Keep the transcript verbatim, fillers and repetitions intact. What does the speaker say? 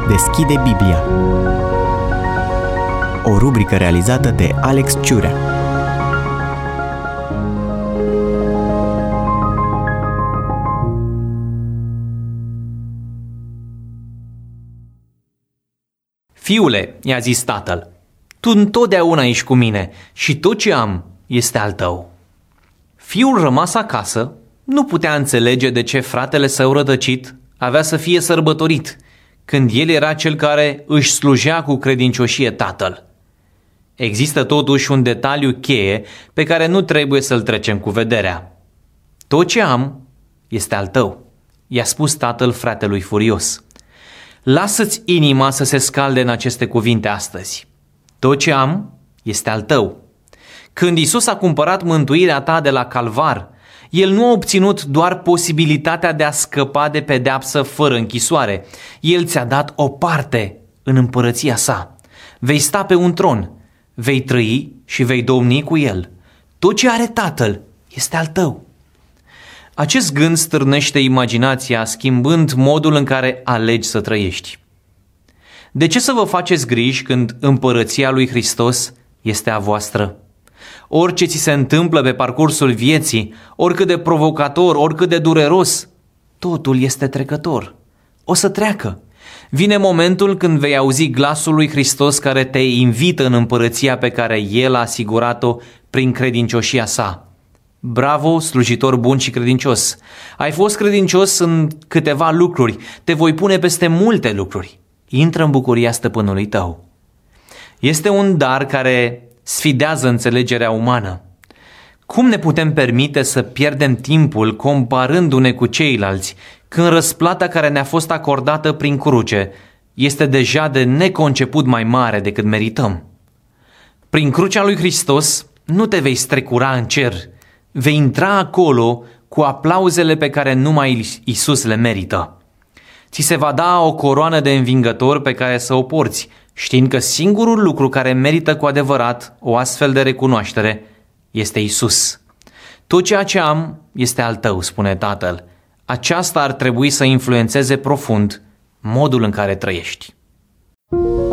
deschide Biblia. O rubrică realizată de Alex Ciurea. Fiule, i-a zis tatăl, tu întotdeauna ești cu mine și tot ce am este al tău. Fiul rămas acasă nu putea înțelege de ce fratele său rătăcit avea să fie sărbătorit, când el era cel care își slujea cu credincioșie tatăl. Există totuși un detaliu cheie pe care nu trebuie să-l trecem cu vederea. Tot ce am este al tău, i-a spus tatăl fratelui furios. Lasă-ți inima să se scalde în aceste cuvinte astăzi. Tot ce am este al tău. Când Iisus a cumpărat mântuirea ta de la Calvar, El nu a obținut doar posibilitatea de a scăpa de pedeapsă fără închisoare. El ți-a dat o parte în împărăția sa. Vei sta pe un tron, vei trăi și vei domni cu El. Tot ce are Tatăl este al tău. Acest gând stârnește imaginația, schimbând modul în care alegi să trăiești. De ce să vă faceți griji când împărăția lui Hristos este a voastră? Orice ți se întâmplă pe parcursul vieții, oricât de provocator, oricât de dureros, totul este trecător. O să treacă. Vine momentul când vei auzi glasul lui Hristos care te invită în împărăția pe care El a asigurat-o prin credincioșia sa. Bravo, slujitor bun și credincios! Ai fost credincios în câteva lucruri, te voi pune peste multe lucruri. Intră în bucuria stăpânului tău. Este un dar care sfidează înțelegerea umană. Cum ne putem permite să pierdem timpul comparându-ne cu ceilalți, când răsplata care ne-a fost acordată prin cruce este deja de neconceput mai mare decât merităm? Prin crucea lui Hristos nu te vei strecura în cer, vei intra acolo cu aplauzele pe care numai Iisus le merită. Ți se va da o coroană de învingător pe care să o porți, știind că singurul lucru care merită cu adevărat o astfel de recunoaștere este Iisus. Tot ceea ce am este al tău, spune Tatăl. Aceasta ar trebui să influențeze profund modul în care trăiești.